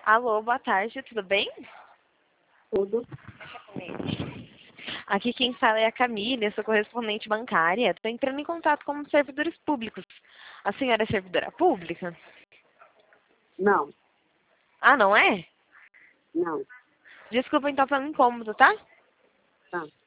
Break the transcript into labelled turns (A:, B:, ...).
A: Alô, boa tarde, tudo bem?
B: Tudo.
A: Aqui quem fala é a Camila, eu sou correspondente bancária. Estou entrando em contato com os servidores públicos. A senhora é servidora pública?
B: Não,
A: Ah, não é?
B: não.
A: Desculpa então pelo incômodo, tá?
B: Tá.